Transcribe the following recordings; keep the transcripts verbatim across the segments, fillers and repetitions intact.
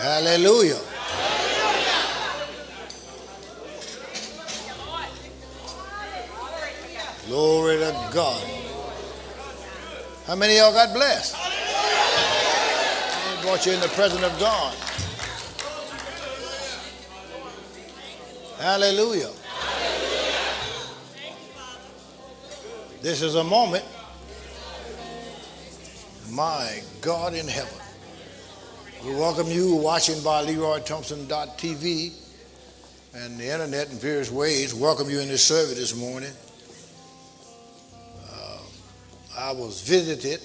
Hallelujah. Glory to God. How many of y'all got blessed? He brought you in the presence of God. Hallelujah. This is a moment, my God in heaven. We welcome you watching by Leroy Thompson dot T V and the internet in various ways. Welcome you in this service this morning. Uh, I was visited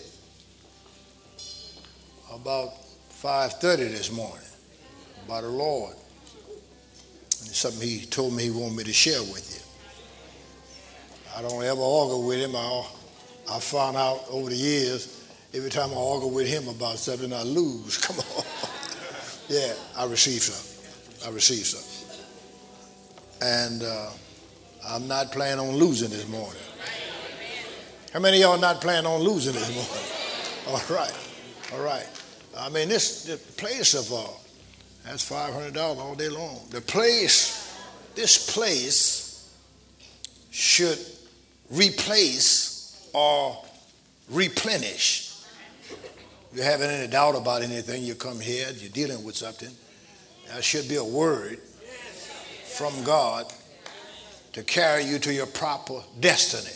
about five thirty this morning by the Lord. And it's something he told me he wanted me to share with you. I don't ever argue with him. I, I found out over the years, every time I argue with him about something, I lose. Come on. Yeah, I received something. I received something. And uh, I'm not planning on losing this morning. How many of y'all not planning on losing this morning? All right. All right. I mean, this the place of, uh, that's five hundred dollars all day long. The place, this place should replace or replenish. If you're having any doubt about anything, you come here, you're dealing with something, there should be a word from God to carry you to your proper destiny.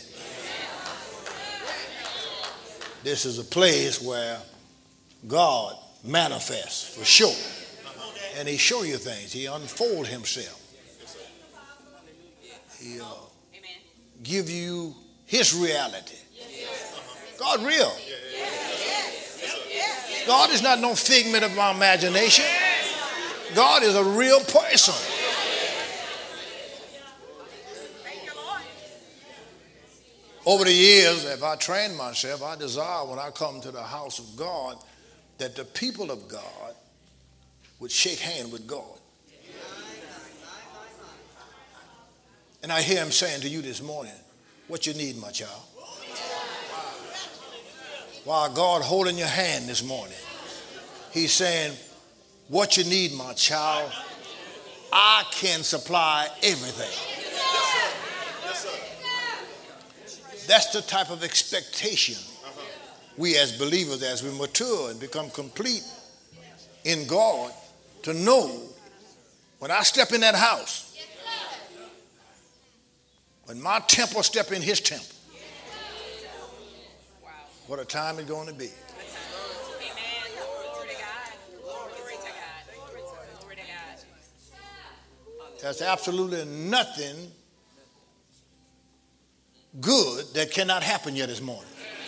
This is a place where God manifests for sure. And he show you things. He unfold himself. He uh, give you his reality. God real. God is not no figment of our imagination. God is a real person. Over the years, if I train myself, I desire when I come to the house of God that the people of God would shake hands with God. And I hear him saying to you this morning, what you need, my child? While God holding your hand this morning, he's saying, what you need, my child, I can supply everything. That's the type of expectation we as believers, as we mature and become complete in God, to know when I step in that house, when my temple step in his temple, what a time it's going to be. There's absolutely nothing good that cannot happen yet this morning.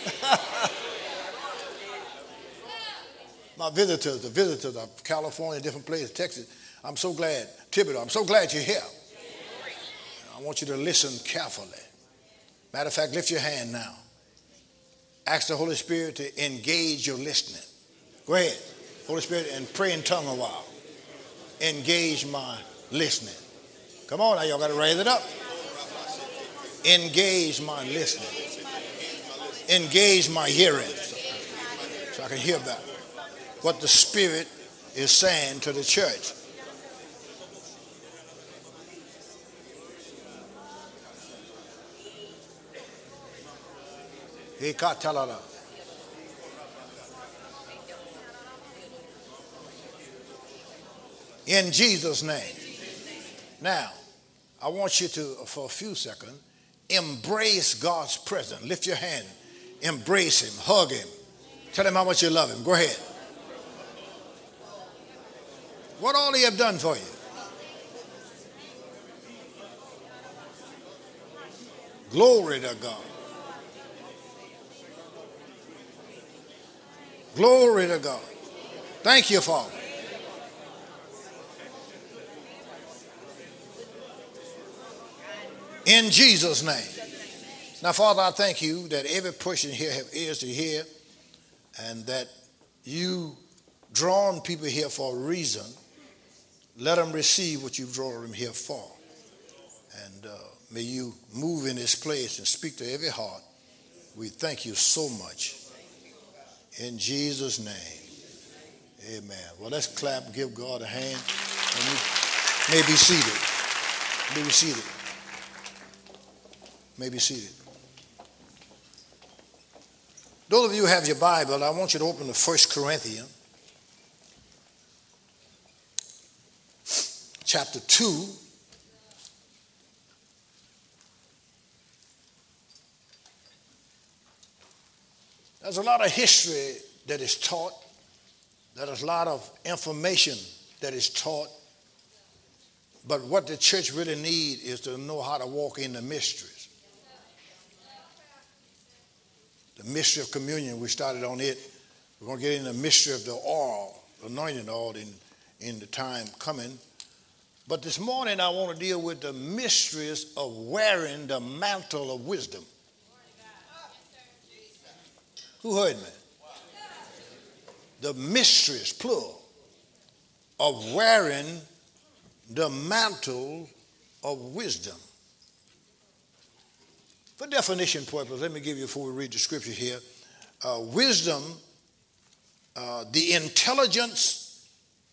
My visitors, the visitors of California, different places, Texas, I'm so glad, Thibodeau, I'm so glad you're here. I want you to listen carefully. Matter of fact, lift your hand now. Ask the Holy Spirit to engage your listening. Go ahead, Holy Spirit, and pray in tongue a while. Engage my listening. Come on now, y'all got to raise it up. Engage my listening. Engage my hearing. So, so I can hear better what the Spirit is saying to the church. In Jesus' name. Now, I want you to, for a few seconds, embrace God's presence. Lift your hand. Embrace him. Hug him. Tell him how much you love him. Go ahead. What all he have done for you? Glory to God. Glory to God. Thank you, Father. In Jesus' name. Now, Father, I thank you that every person here have ears to hear, and that you drawn people here for a reason. Let them receive what you've drawn them here for. And uh, may you move in this place and speak to every heart. We thank you so much. In Jesus' name, Amen. Well, let's clap and give God a hand. And you may be seated. May be seated. May be seated. Those of you who have your Bible, I want you to open to First Corinthians chapter two. There's a lot of history that is taught. There's a lot of information that is taught. But what the church really needs is to know how to walk in the mysteries. The mystery of communion, we started on it. We're going to get in the mystery of the oil, the anointing oil in, in the time coming. But this morning I want to deal with the mysteries of wearing the mantle of wisdom. Who heard me? The mysteries, plural, of wearing the mantle of wisdom. For definition purposes, let me give you before we read the scripture here. Uh, wisdom, uh, the intelligence,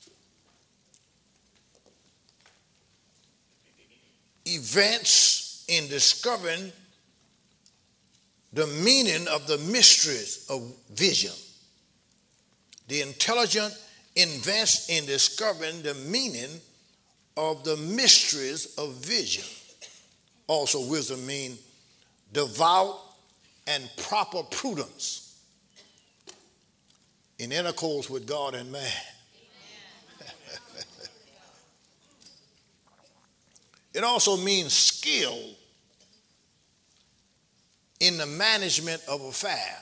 events in discovering the meaning of the mysteries of vision. The intelligent invest in discovering the meaning of the mysteries of vision. Also, wisdom means devout and proper prudence in intercourse with God and man. It also means skill in the management of affairs.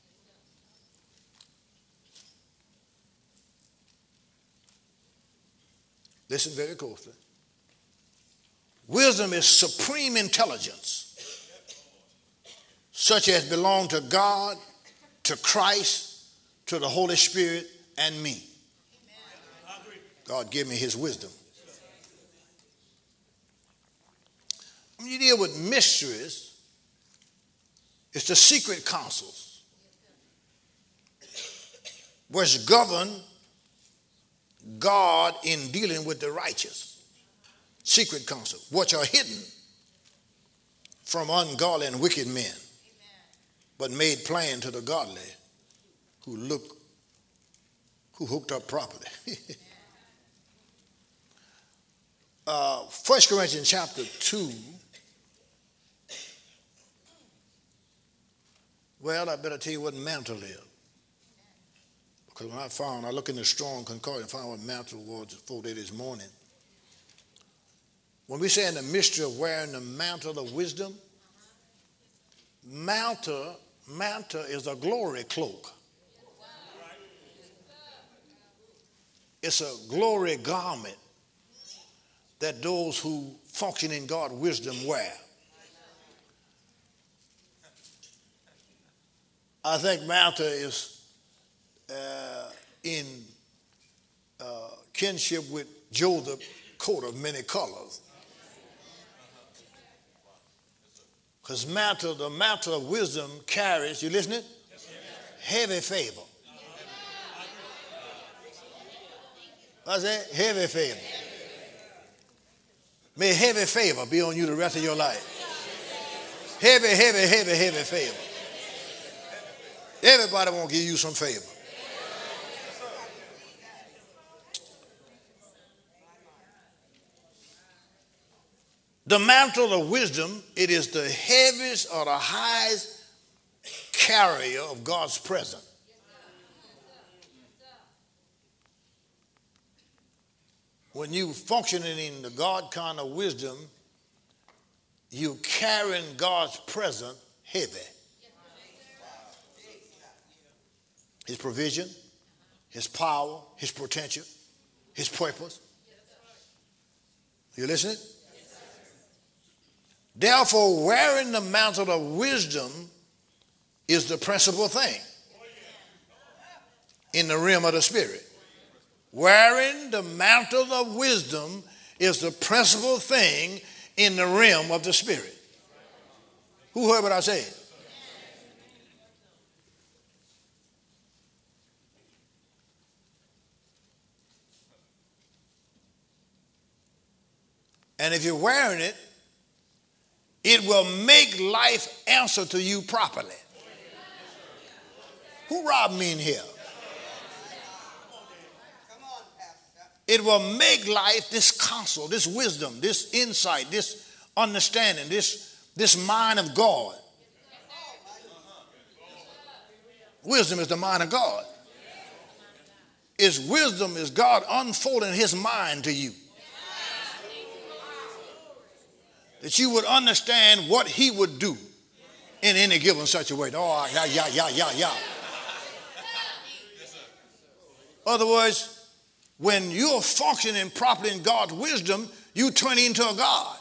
Listen very closely. Wisdom is supreme intelligence, such as belong to God, to Christ, to the Holy Spirit, and me. God give me his wisdom. When you deal with mysteries, it's the secret counsels which govern God in dealing with the righteous. Secret counsel, which are hidden from ungodly and wicked men, but made plain to the godly who look, who hooked up properly. uh, First Corinthians chapter two. Well, I better tell you what mantle is. Because when I found, I look in the Strong Concordance and found what mantle was before day this morning. When we say in the mystery of wearing the mantle of wisdom, mantle, mantle is a glory cloak. It's a glory garment that those who function in God's wisdom wear. I think mantle is uh, in uh, kinship with Joseph's coat of many colors. Because mantle, the mantle of wisdom carries, you listening? Heavy favor. What's that? Heavy favor. May heavy favor be on you the rest of your life. Heavy, heavy, heavy, heavy favor. Everybody want to give you some favor. The mantle of wisdom, it is the heaviest or the highest carrier of God's presence. When you functioning in the God kind of wisdom, you carrying God's presence heavy. His provision, his power, his potential, his purpose. You listening? Therefore, wearing the mantle of wisdom is the principal thing in the realm of the spirit. Wearing the mantle of wisdom is the principal thing in the realm of the spirit. Who heard what I said? And if you're wearing it, it will make life answer to you properly. Who robbed me in here? It will make life, this counsel, this wisdom, this insight, this understanding, this, this mind of God. Wisdom is the mind of God. Is wisdom is God unfolding his mind to you. That you would understand what he would do in any given situation. Oh, yeah, yeah, yeah, yeah, yeah. Other words, when you're functioning properly in God's wisdom, you turn into a God.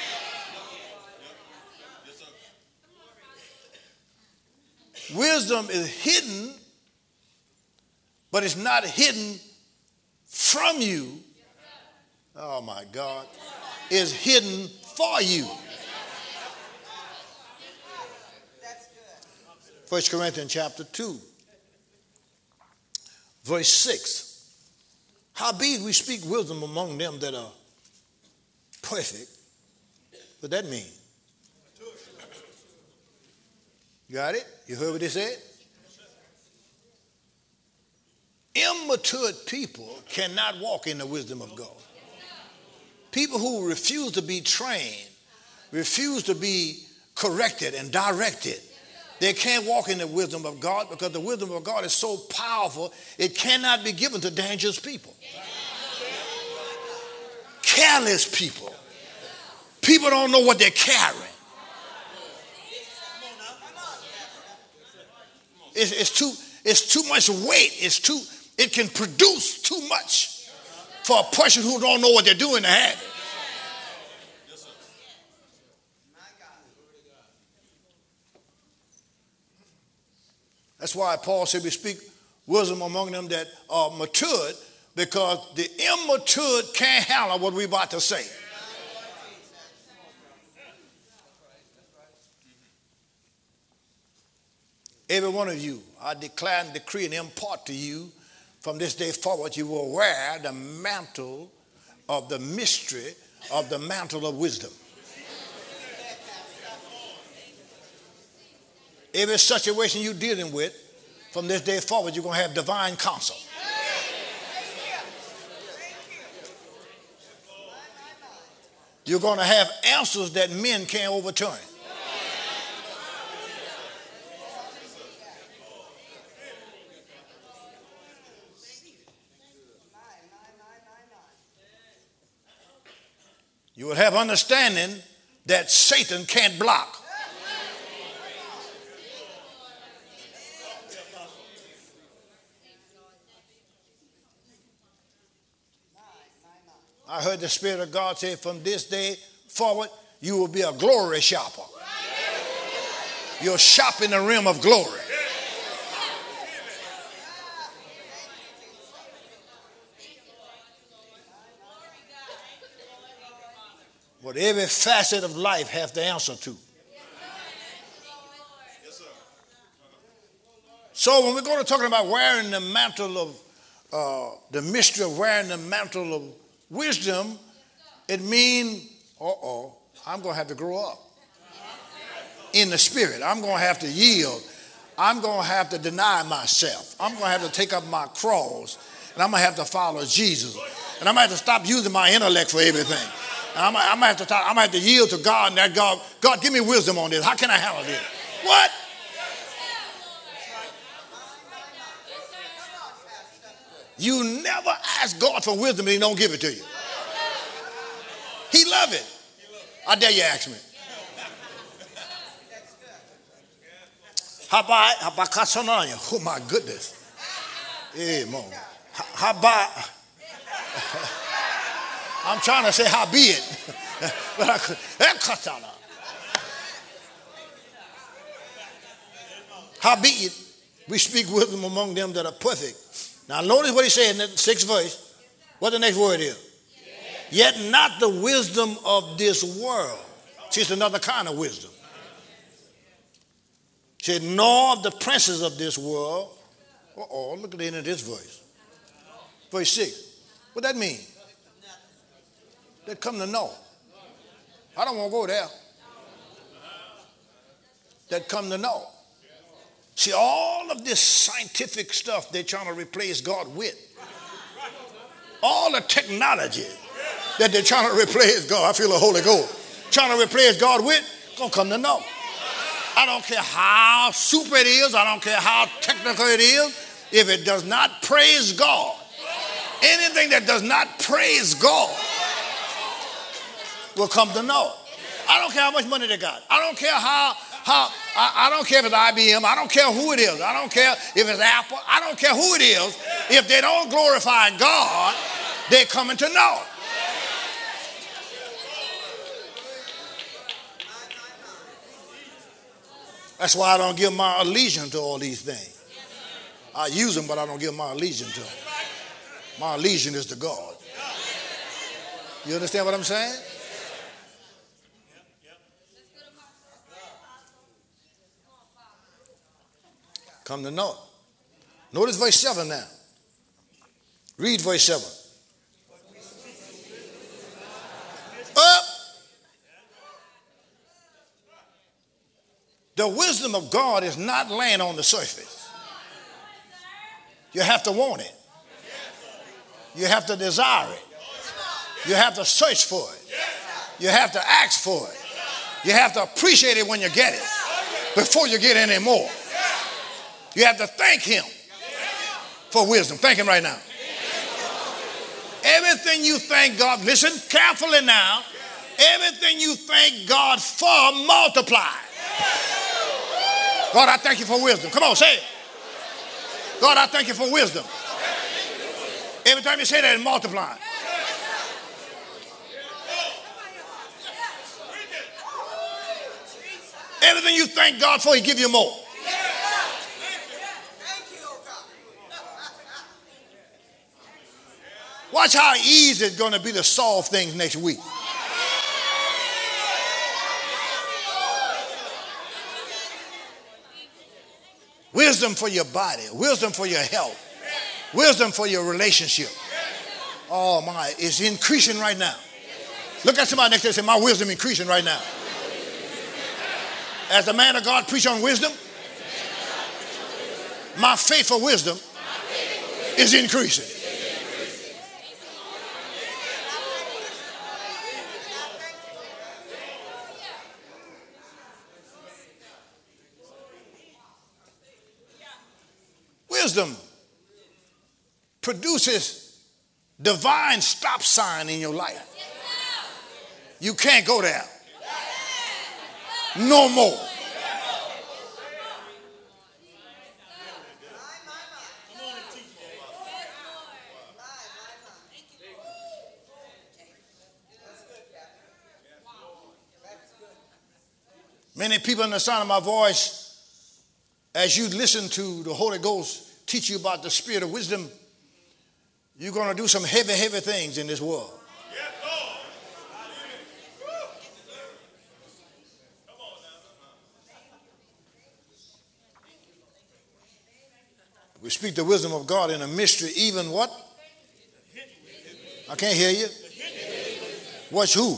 Wisdom is hidden, but it's not hidden from you. Oh my God. It's hidden for you. First Corinthians chapter two, verse six. Howbeit we speak wisdom among them that are perfect. What that mean? You got it? You heard what they said? Immature people cannot walk in the wisdom of God. People who refuse to be trained, refuse to be corrected and directed, they can't walk in the wisdom of God because the wisdom of God is so powerful, it cannot be given to dangerous people. Careless people. People don't know what they're carrying. It's, it's too, it's too much weight. It's too, it can produce too much for a person who don't know what they're doing to have it. That's why Paul said we speak wisdom among them that are matured, because the immature can't handle what we're about to say. Every one of you, I declare and decree and impart to you from this day forward, you will wear the mantle of the mystery of the mantle of wisdom. Every situation you're dealing with, from this day forward, you're going to have divine counsel. You're going to have answers that men can't overturn. You will have understanding that Satan can't block. I heard the Spirit of God say, from this day forward, you will be a glory shopper. You'll shop in the realm of glory. What every facet of life has the answer to. So when we're going to talking about wearing the mantle of, uh, the mystery of wearing the mantle of wisdom, it means, uh-oh, I'm going to have to grow up in the spirit. I'm going to have to yield. I'm going to have to deny myself. I'm going to have to take up my cross, and I'm going to have to follow Jesus. And I'm going to have to stop using my intellect for everything. And I'm, I'm, going to have to talk, I'm going to have to yield to God, and that God, God, give me wisdom on this. How can I handle this? What? You never ask God for wisdom and he don't give it to you. He love it. I dare you ask me. How about, how about Casananya? Oh my goodness. Hey, Mo. How about, I'm trying to say how be it. But I could, how be it, we speak wisdom among them that are perfect. Now notice what he said in the sixth verse. What the next word is? Yet, Yet not the wisdom of this world. See, it's another kind of wisdom. He said, nor of the princes of this world. Uh-oh, look at the end of this verse. Verse six. What that mean? That come to know. I don't want to go there. That come to know. See, all of this scientific stuff they're trying to replace God with. All the technology that they're trying to replace God. I feel the Holy Ghost. Trying to replace God with, gonna come to know. I don't care how super it is. I don't care how technical it is. If it does not praise God, anything that does not praise God will come to know. I don't care how much money they got. I don't care how, how I, I don't care if it's I B M. I don't care who it is. I don't care if it's Apple. I don't care who it is. If they don't glorify God, they're coming to know it. That's why I don't give my allegiance to all these things. I use them, but I don't give my allegiance to them. My allegiance is to God. You understand what I'm saying? Come to know it. Notice verse seven now. Read verse seven. Up. The wisdom of God is not laying on the surface. You have to want it. You have to desire it. You have to search for it. You have to ask for it. You have to appreciate it when you get it before you get any more. You have to thank him for wisdom. Thank him right now. Everything you thank God, listen carefully now. Everything you thank God for, multiply. God, I thank you for wisdom. Come on, say it. God, I thank you for wisdom. Every time you say that, it multiplies. Everything you thank God for, he give you more. Watch how easy it's going to be to solve things next week. Wisdom for your body, wisdom for your health, wisdom for your relationship. Oh my, it's increasing right now. Look at somebody next to you and say, my wisdom increasing right now. As the man of God preach on wisdom, my faith for wisdom is increasing. Wisdom produces divine stop sign in your life. You can't go there. No more. Many people in the sound of my voice, as you listen to the Holy Ghost teach you about the spirit of wisdom, you're going to do some heavy, heavy things in this world. We speak the wisdom of God in a mystery, even what? I can't hear you. What's who?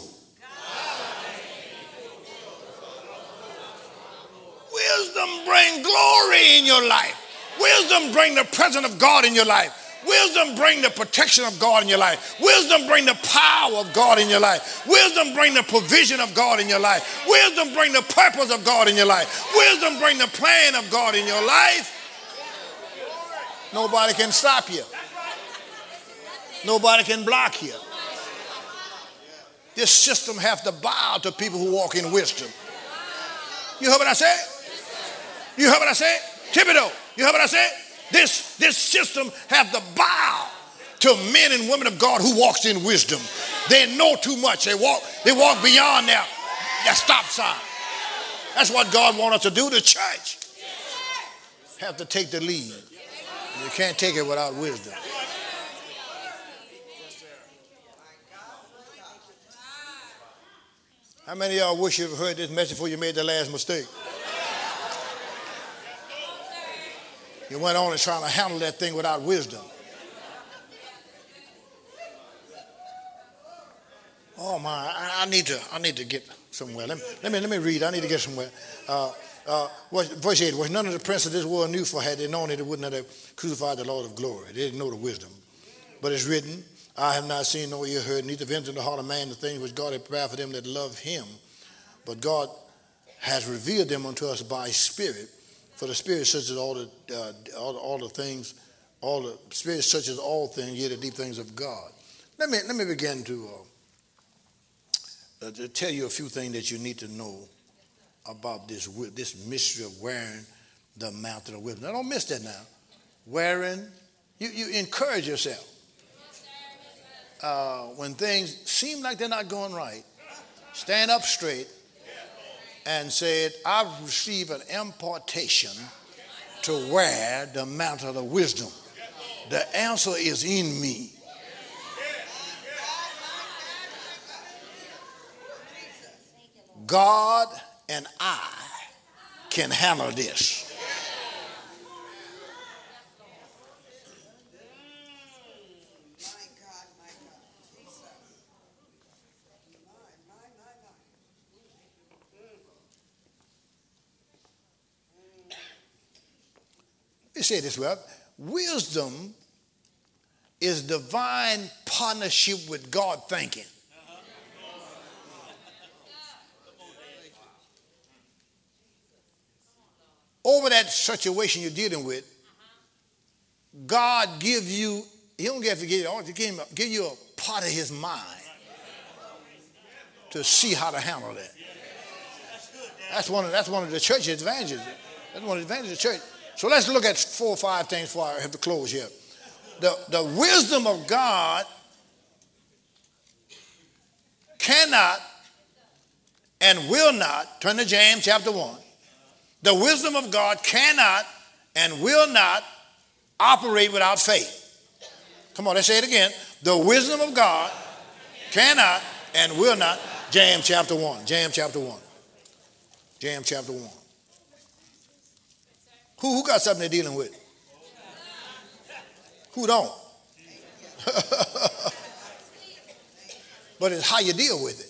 Wisdom bring glory in your life. Wisdom bring the presence of God in your life. Wisdom bring the protection of God in your life. Wisdom bring the power of God in your life. Wisdom bring the provision of God in your life. Wisdom bring the purpose of God in your life. Wisdom bring the plan of God in your life. Nobody can stop you. Nobody can block you. This system have to bow to people who walk in wisdom. You heard what I said? You heard what I said? Thibodeau, you heard what I said? This, this system have to bow to men and women of God who walks in wisdom. They know too much. They walk, they walk beyond their, their stop sign. That's what God wants us to do. The church have to take the lead. You can't take it without wisdom. How many of y'all wish you'd heard this message before you made the last mistake? You went on and trying to handle that thing without wisdom. Oh my! I, I need to. I need to get somewhere. Let me. Let me. Let me read. I need to get somewhere. Uh, uh, verse eight. Which none of the princes of this world knew, for had they known it, they would not have crucified the Lord of glory. They didn't know the wisdom. But it's written, I have not seen nor ear heard, neither entered in the heart of man the things which God had prepared for them that love him. But God has revealed them unto us by his Spirit. For the Spirit searches all the uh, all, all the things, all the Spirit searches all things, yet the deep things of God. Let me let me begin to. Uh, Uh, to tell you a few things that you need to know about this this mystery of wearing the mantle of wisdom. Now, don't miss that now. Wearing, you, you encourage yourself. Uh, when things seem like they're not going right, stand up straight and say, I've received an impartation to wear the mantle of wisdom. The answer is in me. God and I can handle this. Let me say this well. Wisdom is divine partnership with God thinking. Over that situation you're dealing with, God give you, he don't have to give you all, he give, give you a part of his mind to see how to handle that. That's one of, that's one of the church advantages. That's one of the advantages of the church. So let's look at four or five things before I have to close here. The, the wisdom of God cannot and will not, turn to James chapter one. The wisdom of God cannot and will not operate without faith. Come on, let's say it again. The wisdom of God cannot and will not. James chapter one. James chapter one. James chapter one. Who, who got something they're dealing with? Who don't? But it's how you deal with it.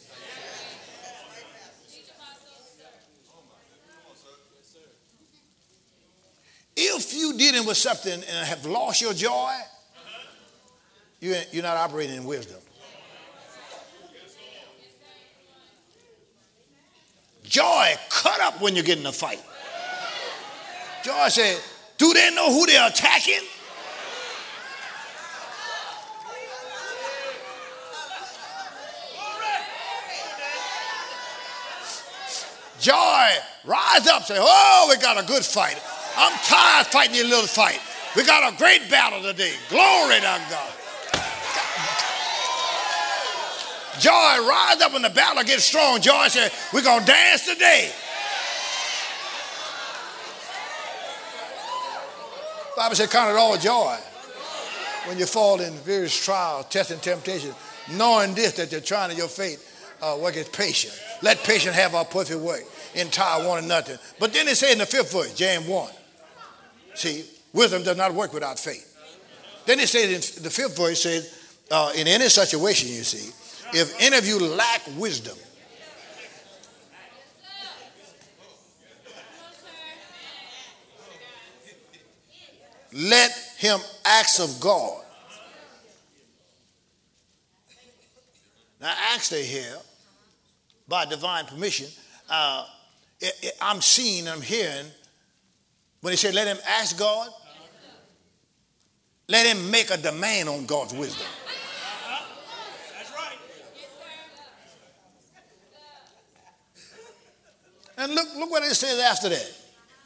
If you're dealing with something and have lost your joy, you you're not operating in wisdom. Joy cut up when you get in a fight. Joy said, do they know who they're attacking? Joy, rise up, say, oh, we got a good fight. I'm tired of fighting your little fight. We got a great battle today. Glory to God. Joy, rise up when the battle gets strong. Joy said, we're going to dance today. The Bible said, count it all joy when you fall in various trials, tests, and temptations, knowing this, that you're trying to your faith uh, worketh patience. Let patience have our perfect work, entire one and nothing. But then it said in the fifth verse, James one. See, wisdom does not work without faith. Then it says in the fifth verse, says, uh, in any situation, you see, if any of you lack wisdom, let him ask of God. Now, actually here, by divine permission, uh, it, it, I'm seeing, I'm hearing, when he said, let him ask God, let him make a demand on God's wisdom. That's right. And look, look what it says after that.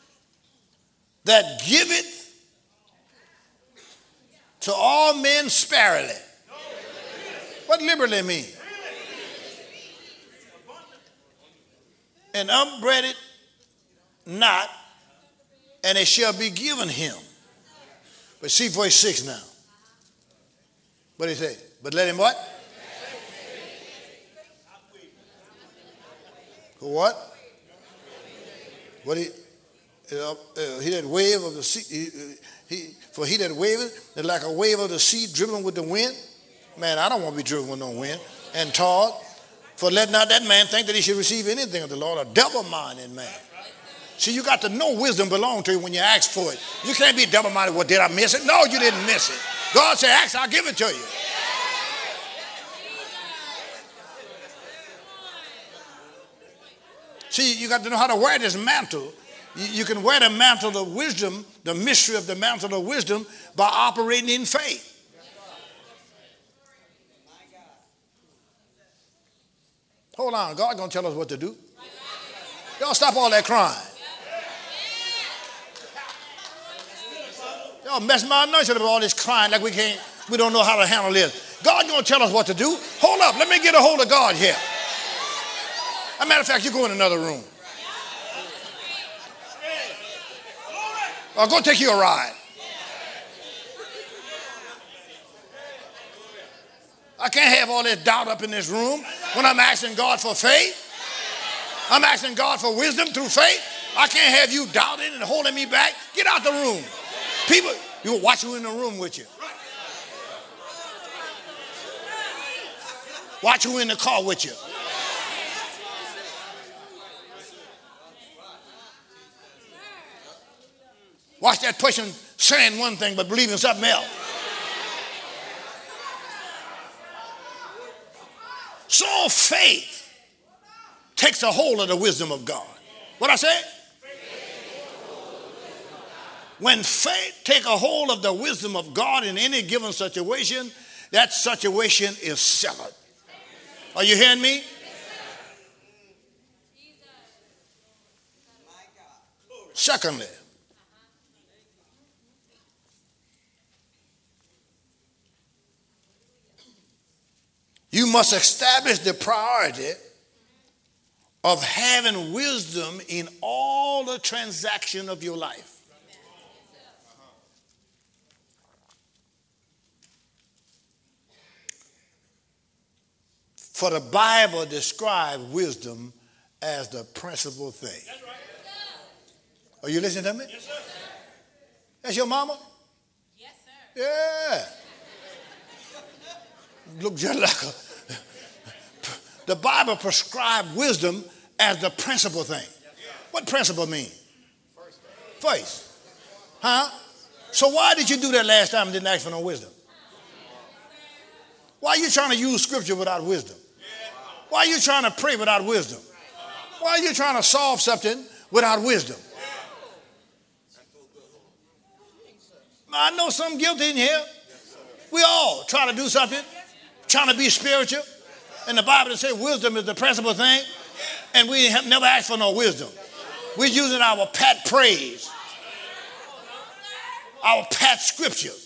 That giveth to all men sparingly. What liberally mean? And upbraided not, and it shall be given him. But see verse six now. What did he say? But let him what? For what? What he uh, uh, he that wave of the sea, he, he for he that waveth is like a wave of the sea driven with the wind. Man, I don't want to be driven with no wind. And tossed For let not that man think that he should receive anything of the Lord, a double-minded man. See, you got to know wisdom belongs to you when you ask for it. You can't be double-minded. Well, did I miss it? No, you didn't miss it. God said, ask, I'll give it to you. See, you got to know how to wear this mantle. You can wear the mantle of wisdom, the mystery of the mantle of wisdom, by operating in faith. Hold on, God's going to tell us what to do. Y'all stop all that crying. Y'all mess my anointing up with all this crying like we can't, we don't know how to handle this. God's going to tell us what to do. Hold up, let me get a hold of God here. As a matter of fact, you go in another room. Or go take you a ride. I can't have all this doubt up in this room when I'm asking God for faith. I'm asking God for wisdom through faith. I can't have you doubting and holding me back. Get out the room. People, you will watch you in the room with you. Watch you in the car with you. Watch that person saying one thing but believing something else. So faith takes a hold of the wisdom of God. What I say? When faith take a hold of the wisdom of God in any given situation, that situation is settled. Are you hearing me? Secondly, you must establish the priority of having wisdom in all the transaction of your life. For the Bible describes wisdom as the principal thing. Are you listening to me? Yes, sir. That's your mama? Yes, sir. Yeah. Look just like a... The Bible prescribes wisdom as the principal thing. What principle mean? First. Huh? So why did you do that last time and didn't ask for no wisdom? Why are you trying to use scripture without wisdom? Why are you trying to pray without wisdom? Why are you trying to solve something without wisdom? I know some guilty in here. We all try to do something, trying to be spiritual. And the Bible says wisdom is the principal thing. And we have never asked for no wisdom. We're using our pat praise, our pat scriptures.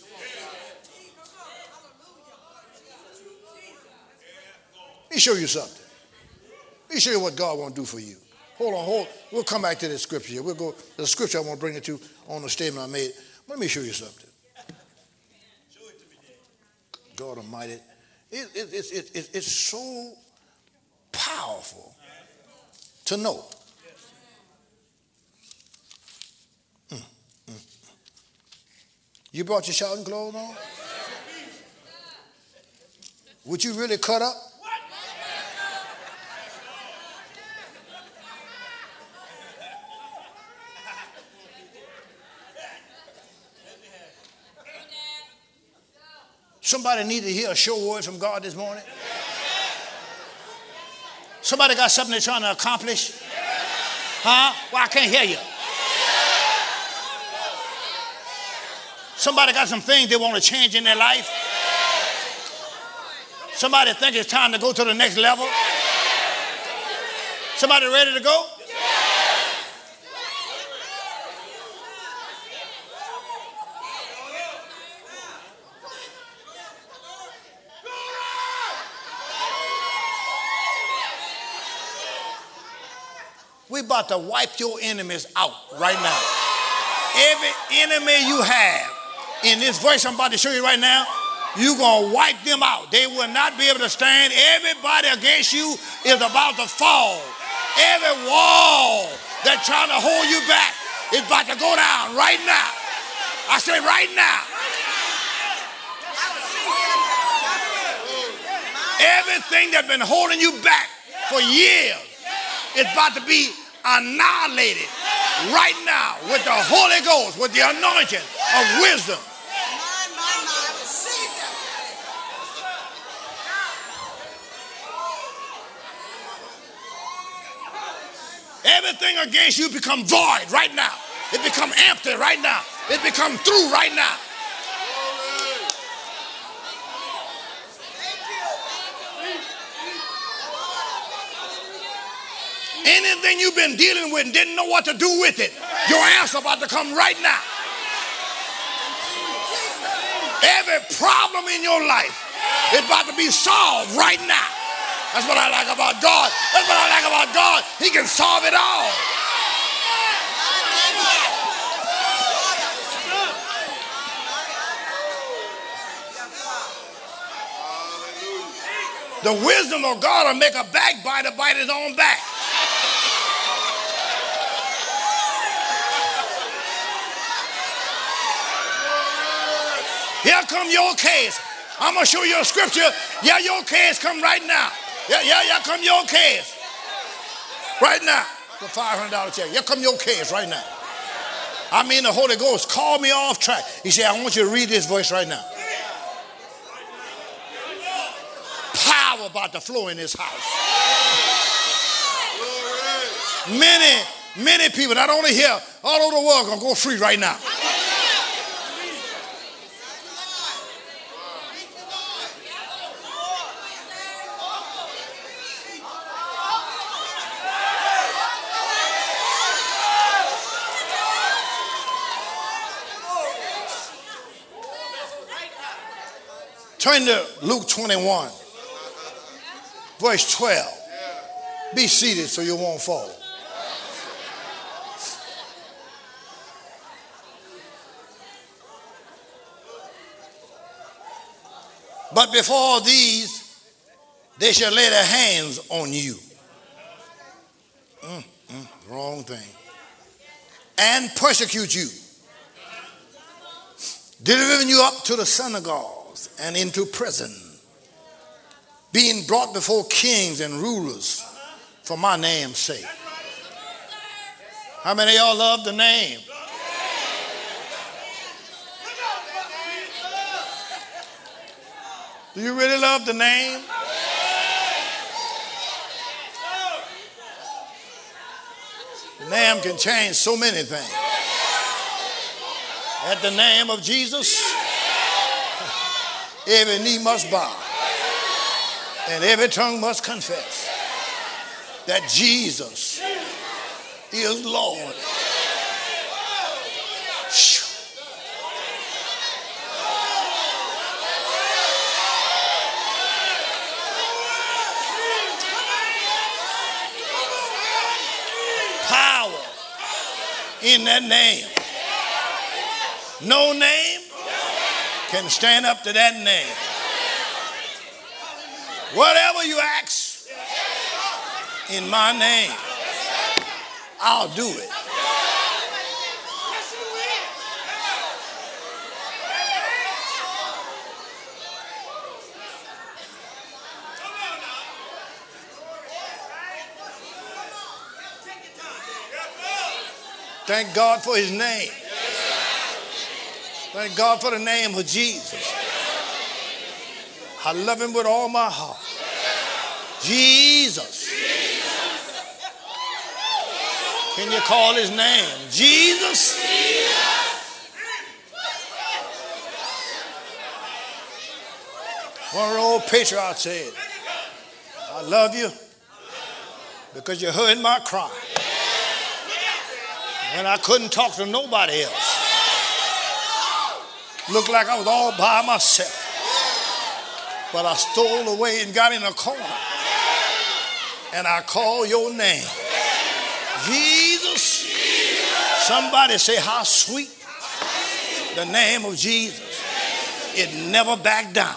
Let me show you something. Let me show you what God wants to do for you. Hold on, hold. We'll come back to this scripture here. We'll go. The scripture I want to bring it to on the statement I made. Let me show you something. God Almighty, it, it, it, it, it, it's so powerful to know. Mm, mm, mm. You brought your shouting clothes on? Would you really cut up? Somebody need to hear a sure word from God this morning? Somebody got something they're trying to accomplish? Huh? Well, I can't hear you. Somebody got some things they want to change in their life? Somebody think it's time to go to the next level? Somebody ready to go? We're about to wipe your enemies out right now. Every enemy you have in this verse I'm about to show you right now, you're going to wipe them out. They will not be able to stand. Everybody against you is about to fall. Every wall that's trying to hold you back is about to go down right now. I say right now. Everything that's been holding you back for years is about to be annihilated right now with the Holy Ghost, with the anointing of wisdom. Everything against you become void right now. It become empty right now. It become through right now. Anything you've been dealing with and didn't know what to do with it, your answer about to come right now. Every problem in your life is about to be solved right now. That's what I like about God. That's what I like about God. He can solve it all. The wisdom of God will make a backbiter bite his own back. Here come your case. I'm going to show you a scripture. Yeah, your case come right now. Yeah, yeah, yeah, come your case. Right now. The five hundred dollars check. Yeah, come your case right now. I mean, the Holy Ghost called me off track. He said, I want you to read this verse right now. Power about to flow in this house. Many, many people, not only here, all over the world, going to go free right now. Turn to Luke twenty-one, verse twelve. Be seated so you won't fall. But before these, they shall lay their hands on you. Mm, mm, wrong thing. And persecute you, delivering you up to the synagogue and into prison, being brought before kings and rulers for my name's sake. How many of y'all love the name? Do you really love the name? The name can change so many things. At the name of Jesus, every knee must bow and every tongue must confess that Jesus is Lord. Power in that name. No name can stand up to that name. Whatever you ask in my name, I'll do it. Thank God for his name. Thank God for the name of Jesus. I love him with all my heart. Jesus. Can you call his name? Jesus. One old patriot said, I love you because you heard my cry when I couldn't talk to nobody else. Looked like I was all by myself. But I stole away and got in a corner. And I call your name. Jesus. Somebody say how sweet the name of Jesus. It never backed down.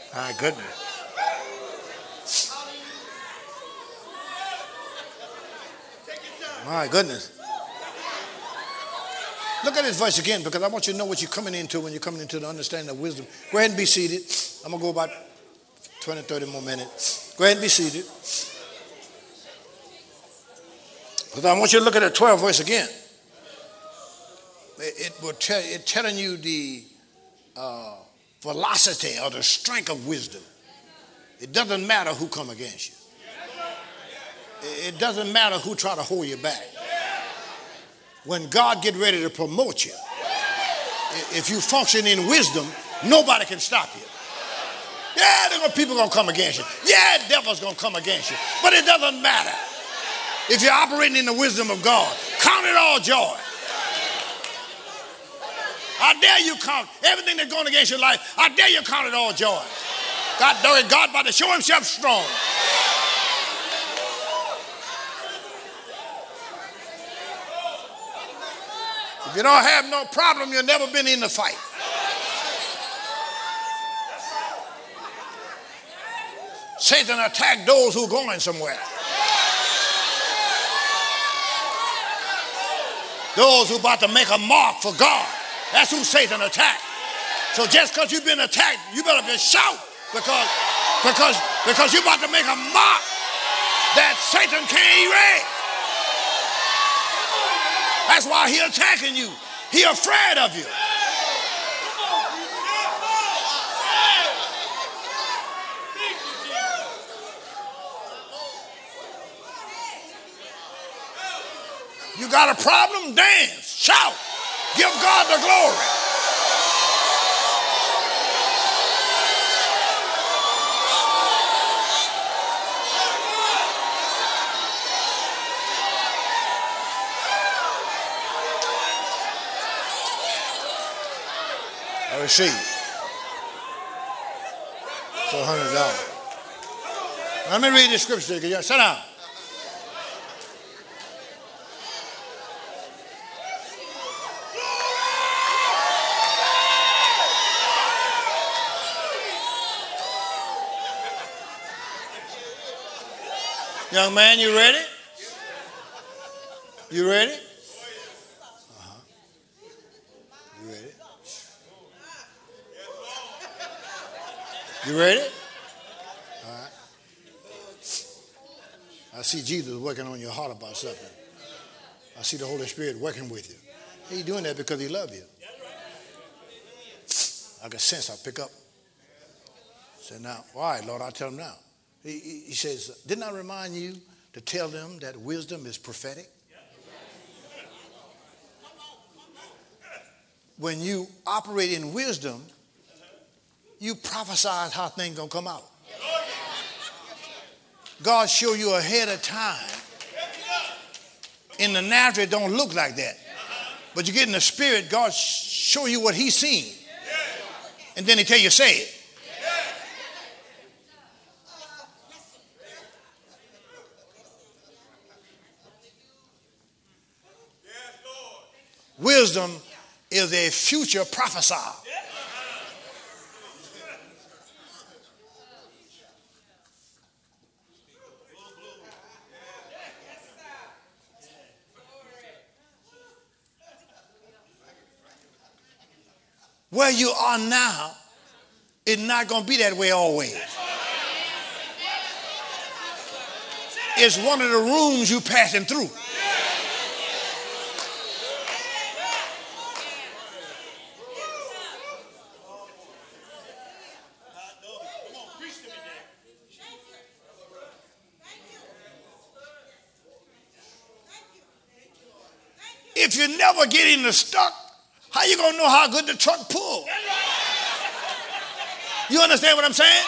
My goodness. My goodness. Look at this verse again, because I want you to know what you're coming into when you're coming into the understanding of wisdom. Go ahead and be seated. I'm going to go about twenty, thirty more minutes. Go ahead and be seated. Because I want you to look at that twelfth verse again. It, it will tell it telling you the uh, velocity or the strength of wisdom. It doesn't matter who come against you. It doesn't matter who try to hold you back. When God get ready to promote you, if you function in wisdom, nobody can stop you. Yeah, there are people going to come against you. Yeah, devil's going to come against you. But it doesn't matter. If you're operating in the wisdom of God, count it all joy. I dare you count everything that's going against your life. I dare you count it all joy. God, God about to show himself strong. If you don't have no problem, you've never been in the fight. Satan attacked those who are going somewhere. Those who are about to make a mark for God. That's who Satan attacked. So just because you've been attacked, you better be shout because, because, because you're about to make a mark that Satan can't erase. That's why he's attacking you. He's afraid of you. You got a problem? Dance, shout, give God the glory. I receive. It's a hundred dollars. Let me read this scripture to you. Sit down. Young man, you ready? You ready? Uh-huh. You ready? You ready? All right. I see Jesus working on your heart about something. I see the Holy Spirit working with you. He's doing that because he loves you. I can sense, I pick up. Say now, all right, Lord, I'll tell him now. He, he, he says, didn't I remind you to tell them that wisdom is prophetic? When you operate in wisdom, you prophesy how things going to come out. God show you ahead of time. In the natural, it don't look like that. But you get in the spirit, God show you what he's seen. And then he tell you, say it. Wisdom is a future prophesy. Where you are now, it's not going to be that way always. It's one of the rooms you're passing through. If you never get in the stuck, how you going to know how good the truck pull? You understand what I'm saying?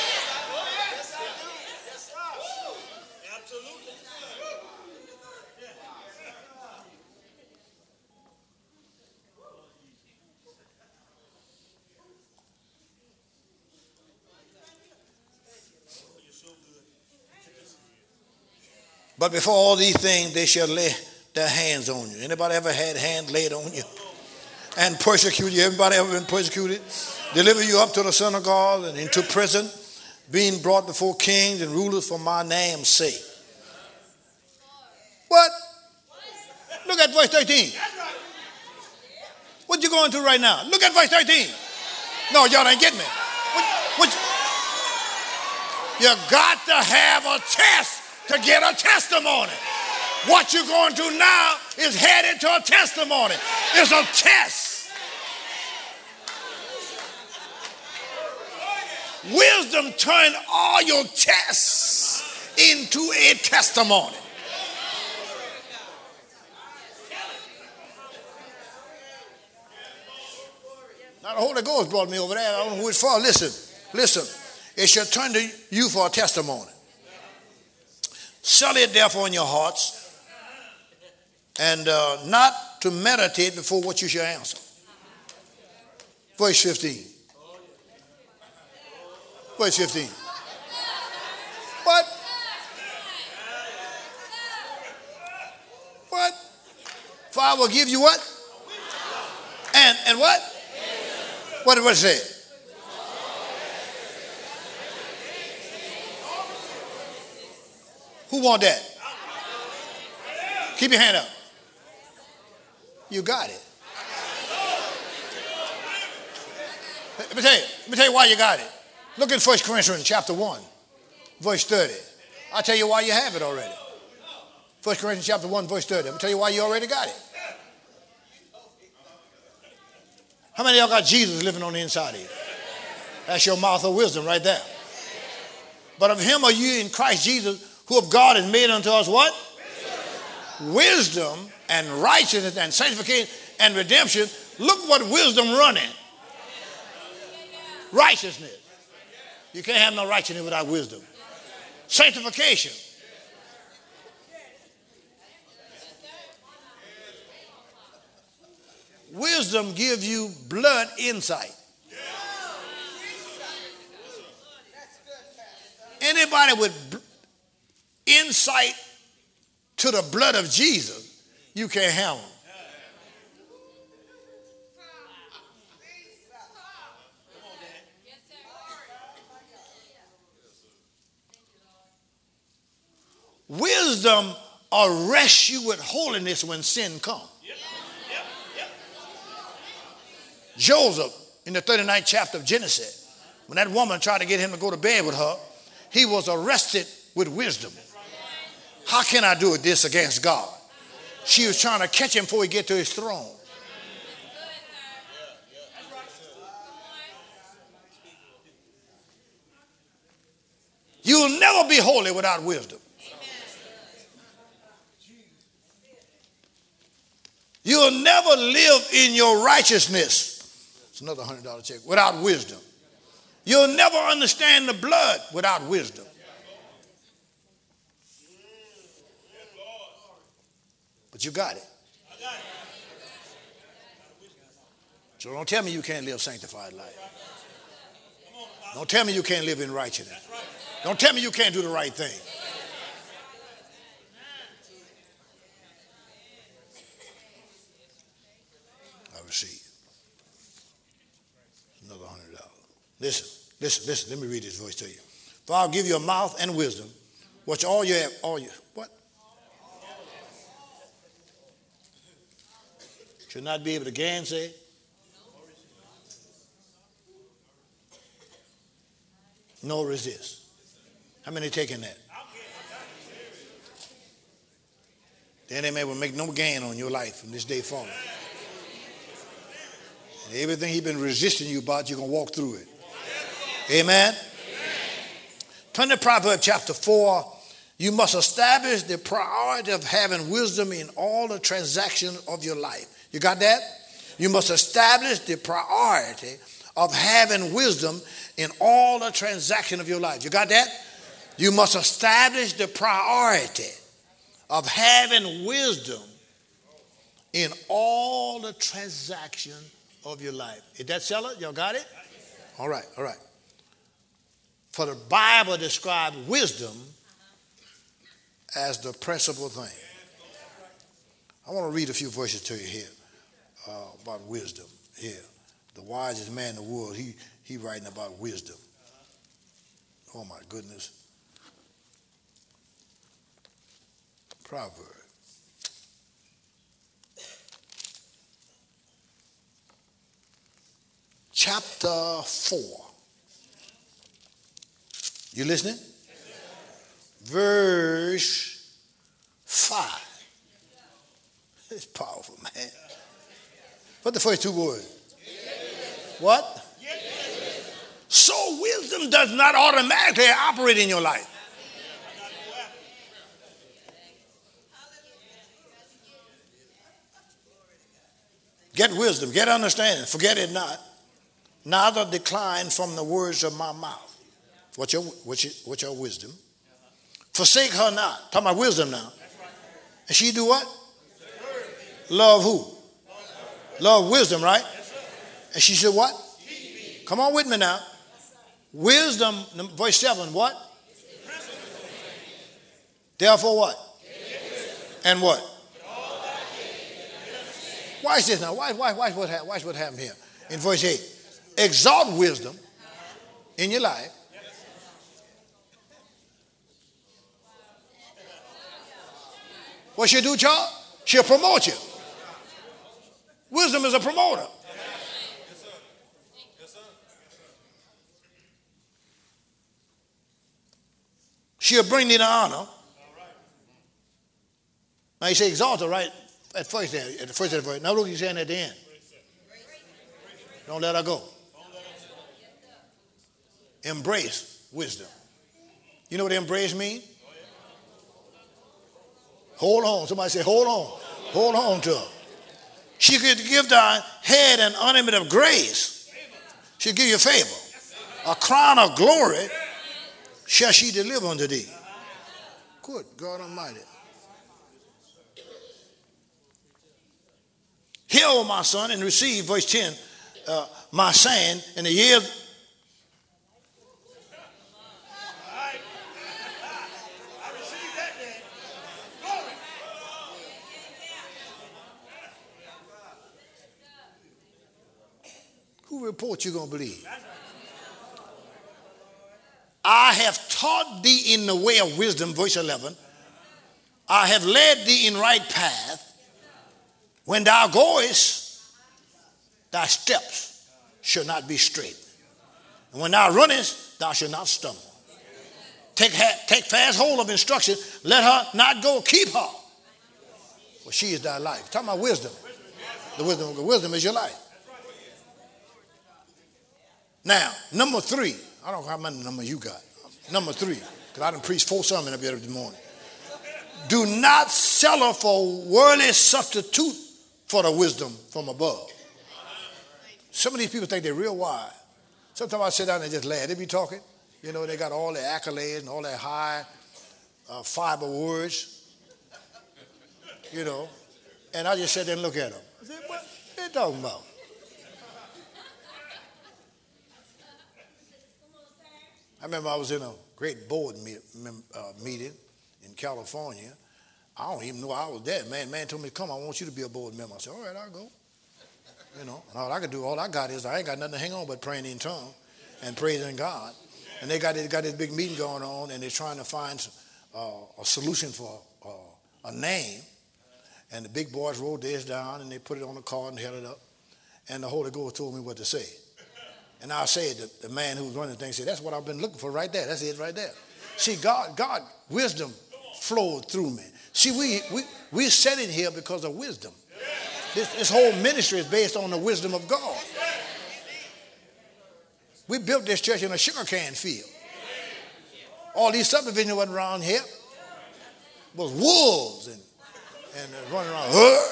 But before all these things, they shall lay their hands on you. Anybody ever had hand laid on you and persecute you? Everybody ever been persecuted? deliver you up to the synagogue and into prison, being brought before kings and rulers for my name's sake. What? Look at verse thirteen. What you going through right now? Look at verse thirteen. No, y'all ain't getting me. What, what, you got to have a test to get a testimony. What you're going through now is headed to a testimony. It's a test. Wisdom turns all your tests into a testimony. Now the Holy Ghost brought me over there. I don't know who it's for. Listen, listen. It shall turn to you for a testimony. Settle it therefore in your hearts, and uh, not to meditate before what you shall answer. Verse fifteen. Verse fifteen. What? What? For I will give you what? And and what? What did it say? Who want that? Keep your hand up. You got it. Let me tell you, let me tell you why you got it. Look at First Corinthians chapter one, verse thirty. I'll tell you why you have it already. First Corinthians chapter one, verse thirty. I'll tell you why you already got it. How many of y'all got Jesus living on the inside of you? That's your mouth of wisdom right there. But of him are you in Christ Jesus, who of God has made unto us what? Wisdom. Wisdom and righteousness and sanctification and redemption. Look what wisdom running. Righteousness. You can't have no righteousness without wisdom. Sanctification. Wisdom gives you blood insight. Anybody with insight to the blood of Jesus, you can't have them. Wisdom arrests you with holiness when sin comes. Joseph, in the thirty-ninth chapter of Genesis, when that woman tried to get him to go to bed with her, he was arrested with wisdom. How can I do this against God? She was trying to catch him before he get to his throne. You'll never be holy without wisdom. You'll never live in your righteousness. It's another one hundred dollar check. Without wisdom. You'll never understand the blood without wisdom. But you got it. So don't tell me you can't live a sanctified life. Don't tell me you can't live in righteousness. Don't tell me you can't do the right thing. I receive. Another one hundred dollars. Listen, listen, listen. Let me read this voice to you. For I'll give you a mouth and wisdom, which all you have, all you, what? Should not be able to gainsay. No resist. How many taking that? The enemy will make no gain on your life from this day forward. And everything he's been resisting you about, you're going to walk through it. Amen? Amen. Turn to Proverbs chapter four. You must establish the priority of having wisdom in all the transactions of your life. You got that? You must establish the priority of having wisdom in all the transaction of your life. You got that? You must establish the priority of having wisdom in all the transaction of your life. Is that seller? Y'all got it? All right, all right. For the Bible describes wisdom as the principal thing. I want to read a few verses to you here uh, about wisdom here. the wisest man in the world, he, he writing about wisdom. Oh, my goodness. Proverb. Chapter four. You listening? Verse five. It's powerful, man. What the first two words? What? So wisdom does not automatically operate in your life. Get wisdom, get understanding, forget it not. Neither decline from the words of my mouth. What's your, what's your, what's your wisdom? Forsake her not. Talking about wisdom now. And she do what? Love who? Love wisdom, right? And she said what? Come on with me now. Wisdom, verse seven, what? Therefore what? And what? Watch this now. Watch, watch, watch, what, ha- watch what happened here. In verse eight. Exalt wisdom in your life. What she'll do, child? She'll promote you. Wisdom is a promoter. She'll bring thee to honor. Now you say exalt her, right? At first, there, at the first of the verse. Now look, you're saying at the end. Don't let her go. Embrace wisdom. You know what embrace means? Hold on. Somebody say, hold on. Hold on to her. She could give thy head an ornament of grace. She'll give you favor. A crown of glory shall she deliver unto thee. Good God Almighty. Hear, O my son, and receive, verse ten, uh, my saying, in the year. Who report you going to believe? I have taught thee in the way of wisdom, verse eleven. I have led thee in right path. When thou goest, thy steps shall not be straight. And when thou runnest, thou shalt not stumble. Take, ha- take fast hold of instruction. Let her not go. Keep her. For she is thy life. Talking about wisdom. The wisdom, the wisdom is your life. Now, number three. I don't know how many numbers you got. Number three. Because I done preached four sermons up here this morning. Do not sell her for worldly substitute for the wisdom from above. Some of these people think they're real wise. Sometimes I sit down and just laugh. They be talking. You know, they got all their accolades and all their high uh, fiber words. You know. And I just sit there and look at them. I said, what are they talking about? I remember I was in a great board meet, uh, meeting in California. I don't even know I was there. Man, man told me, come, I want you to be a board member. I said, all right, I'll go. You know, and all I can do, all I got is I ain't got nothing to hang on but praying in tongues and praising God. And they got, they got this big meeting going on, and they're trying to find uh, a solution for uh, a name. And the big boys wrote this down, and they put it on the card and held it up. And the Holy Ghost told me what to say. And I said, the, the man who was running the thing said, that's what I've been looking for right there. That's it right there. See, God, God, wisdom flowed through me. See, we, we, we're sitting here because of wisdom. This, this whole ministry is based on the wisdom of God. We built this church in a sugarcane field. All these subdivisions went around here was wolves and, and uh, running around.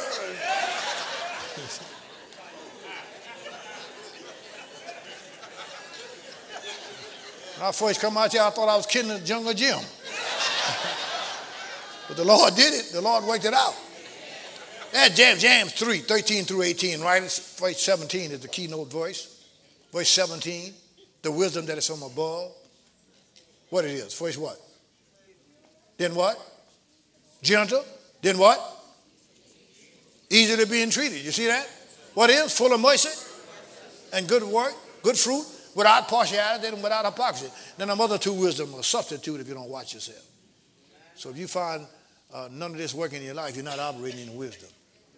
When I first come out here, I thought I was kidding the jungle gym. But the Lord did it. The Lord worked it out. That's James, James three, thirteen through eighteen, right? Verse seventeen is the keynote verse. Verse seventeen, the wisdom that is from above. What it is. First what? Then what? Gentle. Then what? Easy to be entreated. You see that? What is? Full of mercy. and good work, good fruit, without partiality and without hypocrisy. Then the other two wisdom are substitute if you don't watch yourself. So if you find uh, none of this working in your life, you're not operating in wisdom.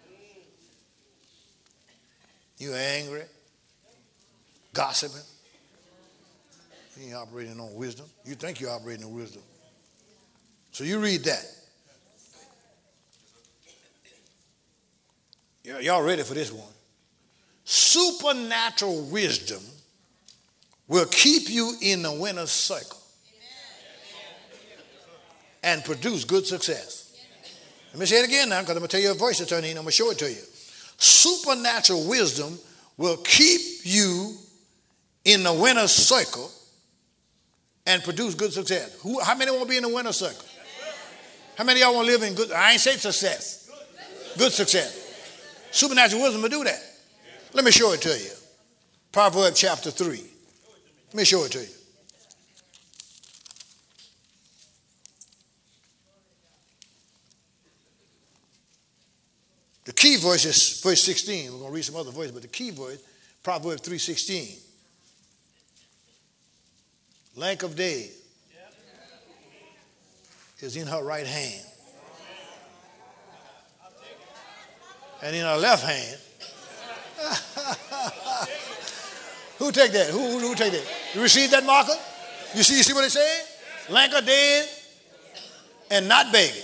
You're angry, gossiping. You ain't operating on wisdom. You think you're operating in wisdom. So you read that. Y'all ready for this one? Supernatural wisdom will keep you in the winner's circle and produce good success. Let me say it again now, because I'm going to tell you a voice to turn in. I'm going to show it to you. Supernatural wisdom will keep you in the winner's circle and produce good success. Who, how many want to be in the winner's circle? How many of y'all want to live in good? I ain't say success. Good success. Supernatural wisdom will do that. Let me show it to you. Proverbs chapter three. Let me show it to you. The key verse is verse sixteen. We're going to read some other verses, but the key verse, Proverbs three sixteen. Length of days is in her right hand, and in her left hand. Who take that? Who, who, who take that? You receive that marker? You see, you see what it says? Length of days and not begging.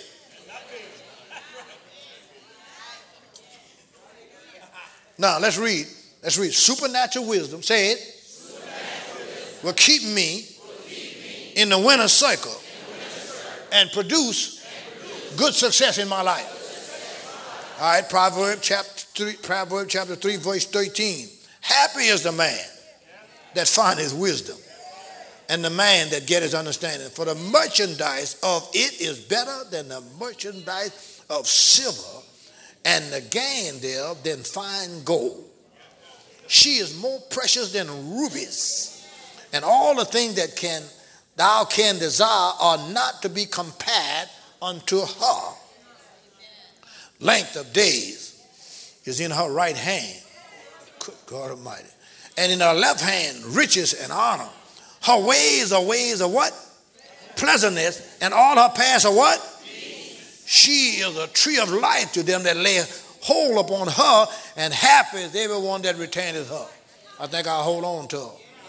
Now let's read. Let's read. Supernatural wisdom. Say it. Supernatural wisdom will keep me, will keep me in the winner's circle, the winner's circle and, produce and produce good success in my life. All right. Proverbs chapter three. Proverbs chapter three, verse thirteen. Happy is the man that findeth wisdom, and the man that getteth understanding. For the merchandise of it is better than the merchandise of silver, and the gain thereof than fine gold. She is more precious than rubies, and all the things that can thou can desire are not to be compared unto her. Length of days is in her right hand. Good God Almighty. And in her left hand, riches and honor. Her ways are ways of what? Pleasantness. And all her paths are what? Peace. She is a tree of life to them that lay hold upon her, and happy is everyone that retaineth her. I think I'll hold on to her.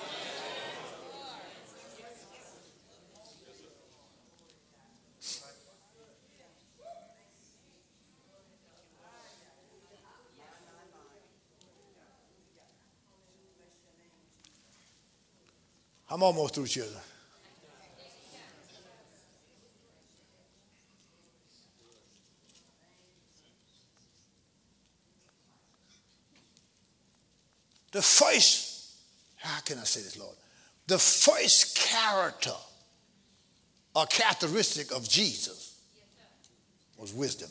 I'm almost through, children. The first, how can I say this, Lord? The first character or characteristic of Jesus was wisdom.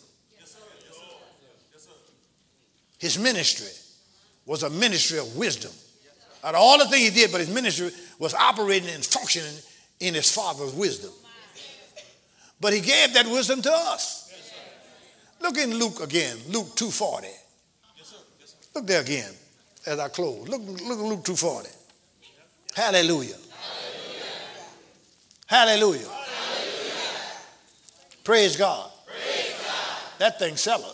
His ministry was a ministry of wisdom. Out of all the things he did, but his ministry was operating and functioning in his Father's wisdom. But he gave that wisdom to us. Look in Luke again, Luke two forty. Look there again as I close. Look, look at Luke two forty. Hallelujah. Hallelujah. Hallelujah. Praise God. Praise God. That thing selleth.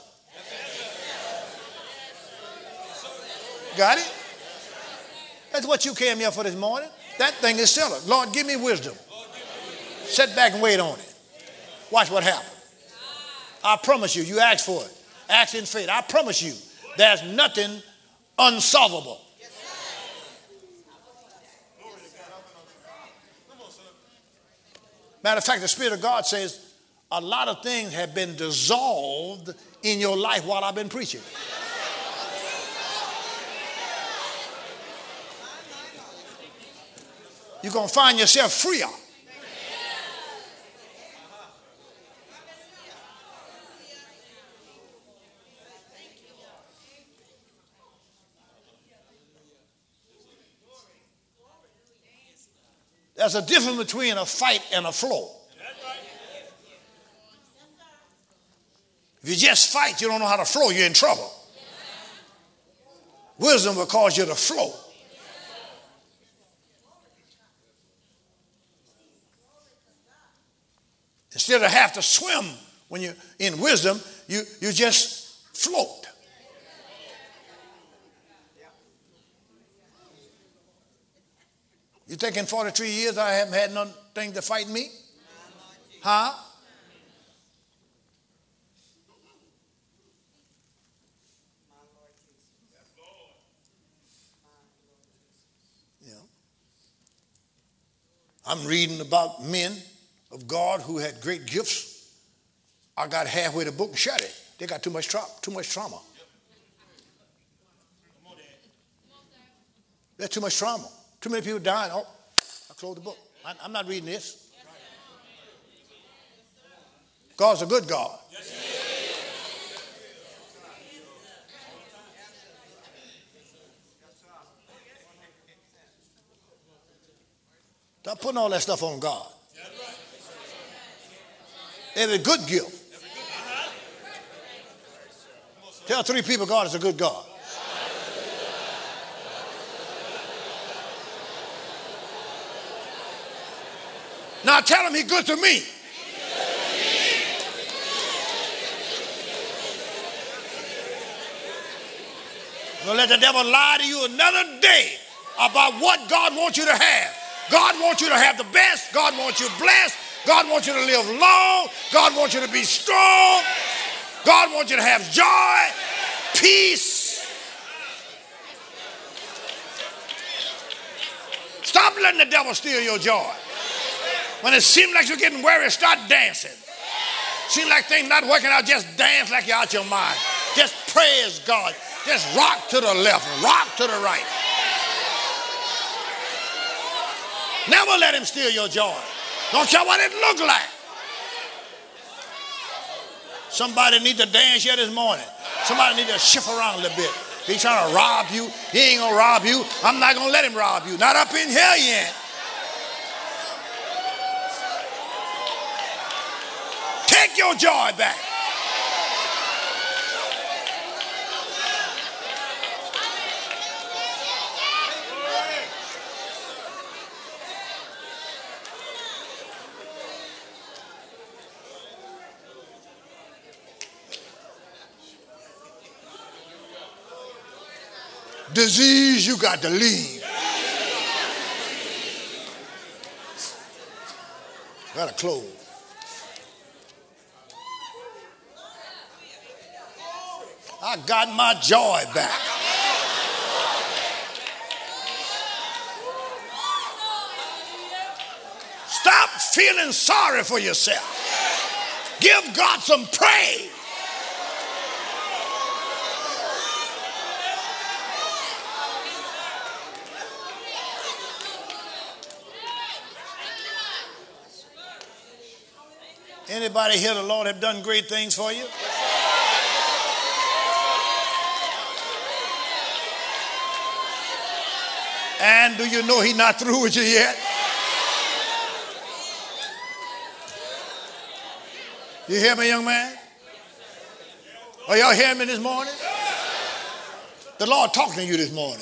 Got it? That's what you came here for this morning. That thing is selling. Lord, give me wisdom. Sit back and wait on it. Watch what happens. I promise you, you ask for it. Ask in faith. I promise you, there's nothing unsolvable. Matter of fact, the Spirit of God says a lot of things have been dissolved in your life while I've been preaching. You're going to find yourself freer. There's a difference between a fight and a flow. If you just fight, you don't know how to flow, you're in trouble. Wisdom will cause you to flow. Instead of have to swim when you're in wisdom, you, you just float. You think in forty-three years I haven't had nothing to fight me? Huh? Yeah. I'm reading about men of God who had great gifts. I got halfway the book and shut it. They got too much trauma. Too much trauma. There's too much trauma. Too many people dying. Oh, I closed the book. I, I'm not reading this. God's a good God. Stop putting all that stuff on God. Every good gift. Tell three people God is a good God. Now tell him he's good to me. Don't let the devil lie to you another day about what God wants you to have. God wants you to have the best. God wants you blessed. God wants you to live long. God wants you to be strong. God wants you to have joy, peace. Stop letting the devil steal your joy. When it seems like you're getting worried, start dancing. Seems like things not working out, just dance like you're out your mind. Just praise God. Just rock to the left, rock to the right. Never let him steal your joy. Don't care what it look like. Somebody need to dance here this morning. Somebody need to shift around a little bit. He's trying to rob you. He ain't gonna rob you. I'm not gonna let him rob you. Not up in here yet. Take your joy back. Disease, you got to leave. Gotta close. I got my joy back. Stop feeling sorry for yourself. Give God some praise. Anybody here the Lord have done great things for you? And do you know he's not through with you yet? You hear me, young man? Are y'all hearing me this morning? The Lord talking to you this morning.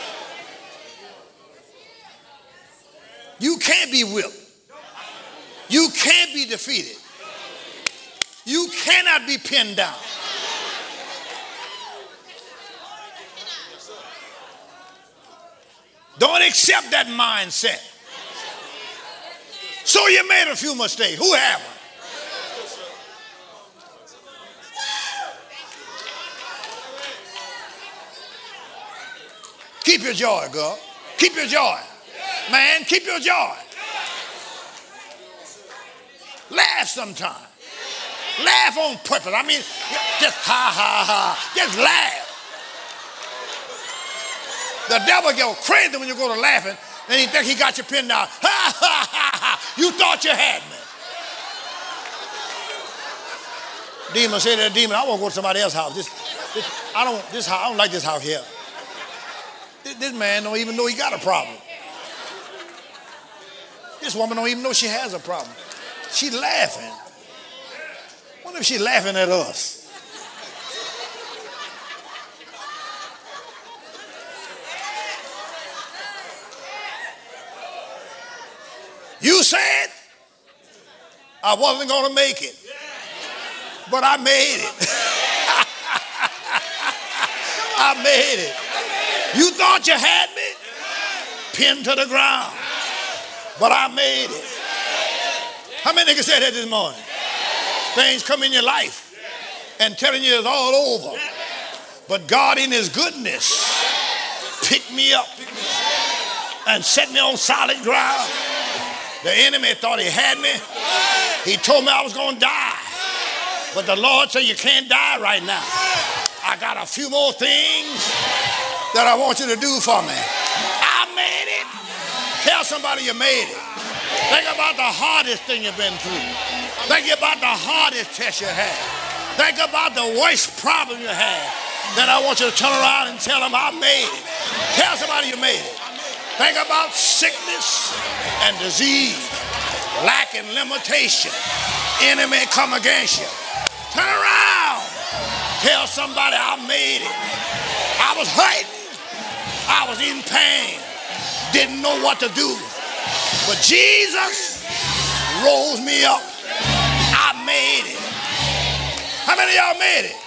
You can't be whipped. You can't be defeated. You cannot be pinned down. Don't accept that mindset. So you made a few mistakes. Who haven't? Keep your joy, girl. Keep your joy. Man, keep your joy. Laugh sometime. Laugh on purpose. I mean, just ha, ha, ha. Just laugh. The devil gets crazy when you go to laughing and he think he got you pinned down. Ha, ha, ha, ha. You thought you had me. Demon say to the demon, I want to go to somebody else's house. This, this, I don't, this, I don't like this house here. This, this man don't even know he got a problem. This woman don't even know she has a problem. She laughing. Wonder if she's laughing at us. You said I wasn't going to make it, but I made it. I made it. You thought you had me pinned to the ground, but I made it. How many niggas said that this morning? Things come in your life and telling you it's all over, but God in his goodness picked me up and set me on solid ground. The enemy thought he had me. He told me I was going to die, but the Lord said you can't die right now. I got a few more things that I want you to do for me. I made it. Tell somebody you made it. Think about the hardest thing you've been through. Think about the hardest test you had. Think about the worst problem you had. Then I want you to turn around and tell them I made it. Tell somebody you made it. Think about sickness and disease, lack and limitation. Enemy come against you. Turn around. Tell somebody I made it. I was hurting. I was in pain. Didn't know what to do. But Jesus rose me up. I made it. How many of y'all made it?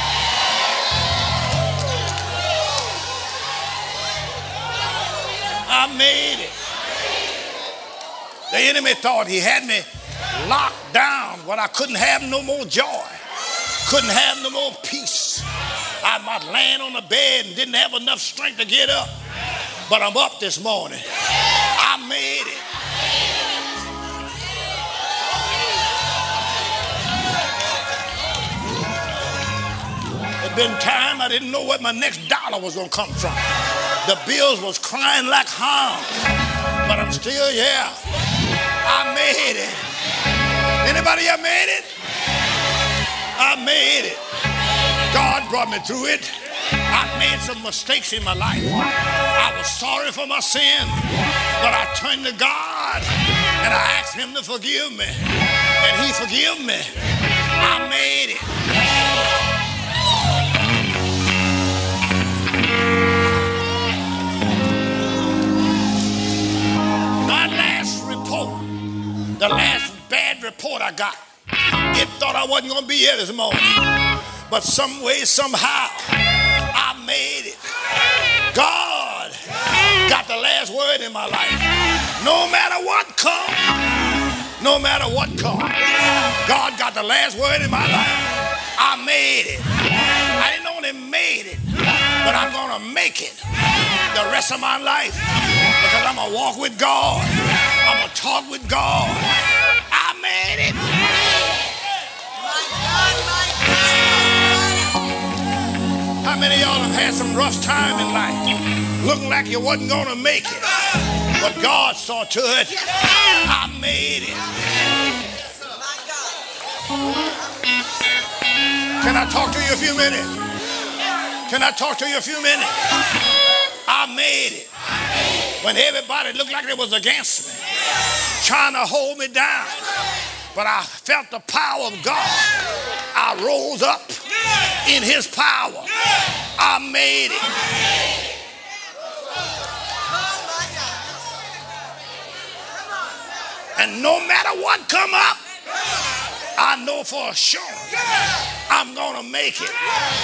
I made it. The enemy thought he had me locked down, but I couldn't have no more joy. Couldn't have no more peace. I might land on the bed and didn't have enough strength to get up. But I'm up this morning. I made it. There'd been time I didn't know where my next dollar was going to come from. The bills was crying like hounds. But I'm still here. I made it. Anybody here made it? I made it. God brought me through it. I made some mistakes in my life. I was sorry for my sin, but I turned to God and I asked him to forgive me, and he forgave me. I made it. My last report, the last bad report I got, it thought I wasn't going to be here this morning. But some way, somehow, I made it. God got the last word in my life. No matter what comes, no matter what comes, God got the last word in my life. I made it. I didn't only made it, but I'm going to make it the rest of my life because I'm going to walk with God. I'm going to talk with God. I made it. How many of y'all have had some rough time in life, looking like you wasn't going to make it, but God saw to it? I made it. Can I talk to you a few minutes? Can I talk to you a few minutes? I made it. When everybody looked like they was against me, trying to hold me down, but I felt the power of God. I rose up in his power. I made it. And no matter what come up, I know for sure I'm going to make it.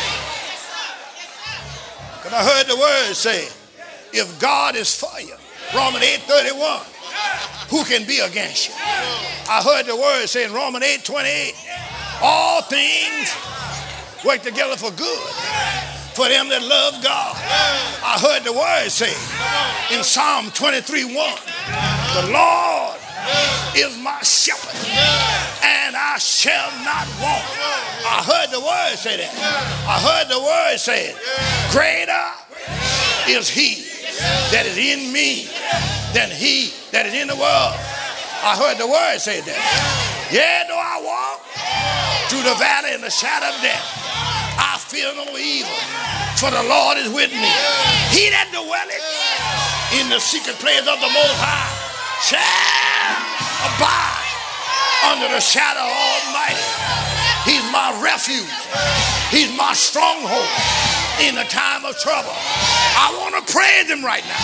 Because I heard the word say, if God is for you, Romans eight thirty-one, who can be against you? I heard the word say in Romans eight twenty-eight, all things work together for good for them that love God. I heard the word say in Psalm twenty-three one, the Lord is my shepherd and I shall not want. I heard the word say that. I heard the word say it. Greater is he that is in me than he that is in the world. I heard the word say that. Yeah, though I walk through the valley in the shadow of death, I fear no evil, for the Lord is with me. He that dwelleth in the secret place of the Most High shall abide under the shadow of Almighty. He's my refuge. He's my stronghold in the time of trouble. I want to praise him right now.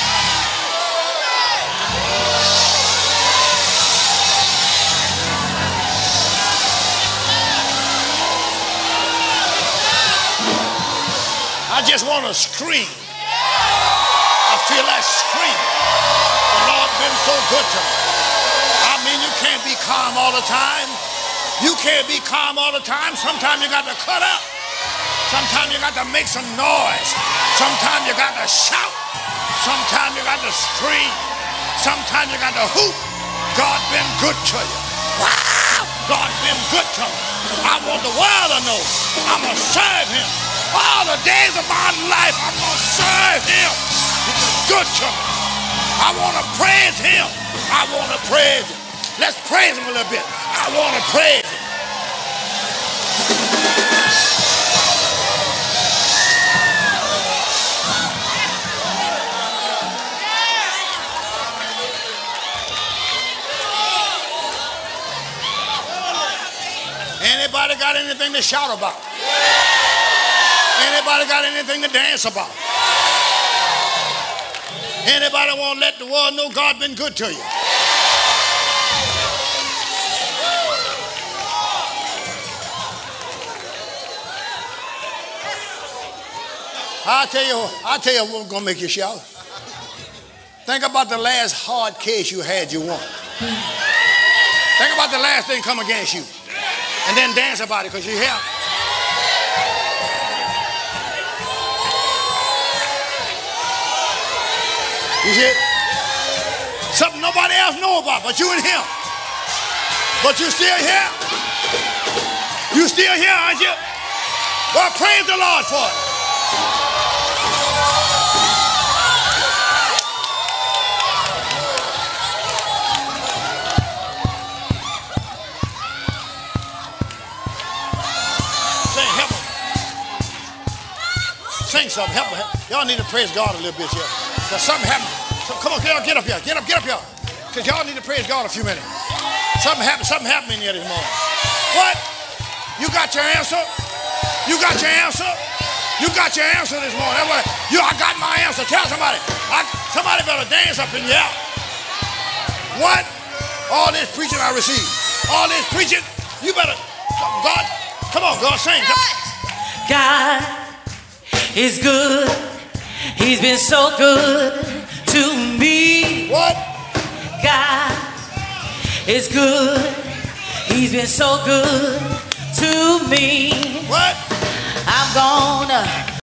just want to scream. I feel like screaming. The Lord been so good to me. I mean, you can't be calm all the time. You can't be calm all the time. Sometimes you got to cut up. Sometimes you got to make some noise. Sometimes you got to shout. Sometimes you got to scream. Sometimes you got to hoop. God been good to you. Wow! God been good to me. I want the world to know I'm going to serve him. All the days of my life, I'm going to serve him. He's good to me. I want to praise him. I want to praise him. Let's praise him a little bit. I want to praise him. Anybody got anything to shout about? Anybody got anything to dance about? Anybody want to let the world know God been good to you? I'll tell you, I'll tell you what's going to make you shout. Think about the last hard case you had you won. Think about the last thing come against you. And then dance about it because you're here. You see? Something nobody else know about but you and him. But you still here. You still here, aren't you? Well, praise the Lord for it. Sing something, help me. Y'all need to praise God a little bit here. Because something happened. So come on, get up, get up here. Get up, get up here. Because y'all need to praise God a few minutes. Something happened, something happened in here this morning. What? You got your answer? You got your answer? You got your answer this morning. That's what, you, I got my answer. Tell somebody. I, somebody better dance up in here. What? All this preaching I received. All this preaching. You better, God, come on, God, sing. God is good. He's been so good to me. What? God is good. He's been so good to me. What? I'm gonna